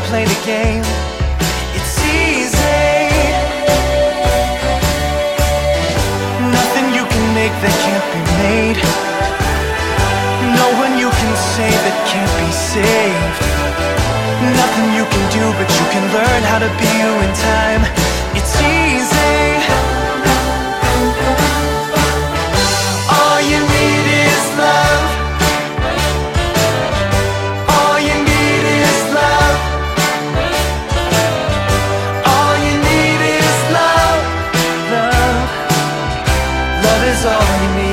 play the game. It's easy. Nothing you can make that can't be made. No one you can save that can't be saved. Nothing you can do, but you can learn how to be you in time. It's easy. All you need is love. All you need is love. All you need is love. Love. Love is all you need.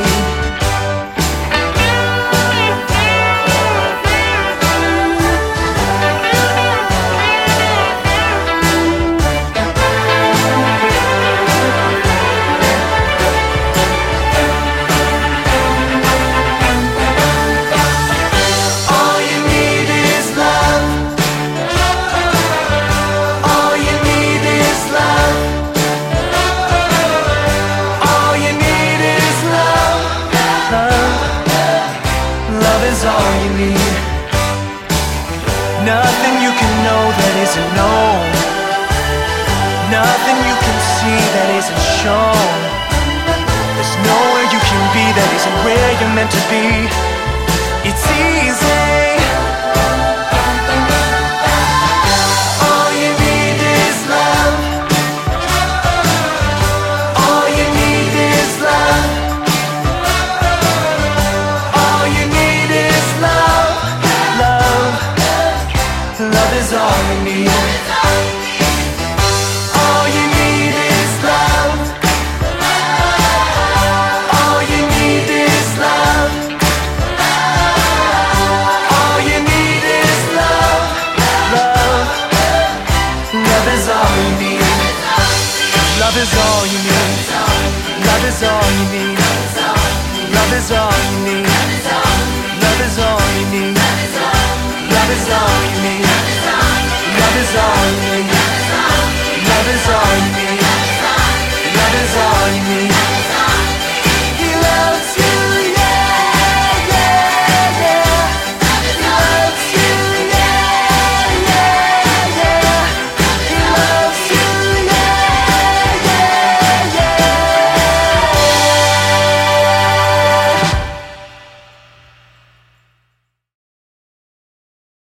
All you need. Nothing you can know that isn't known. Nothing you can see that isn't shown. There's nowhere you can be that isn't where you're meant to be. It's easy. All you need is love. All you need is love. Love is all you need. All you need is love. All you need is love. All you need is love. Love. Love is all you need. Love is all you need. Love is all you need. Love is all you need.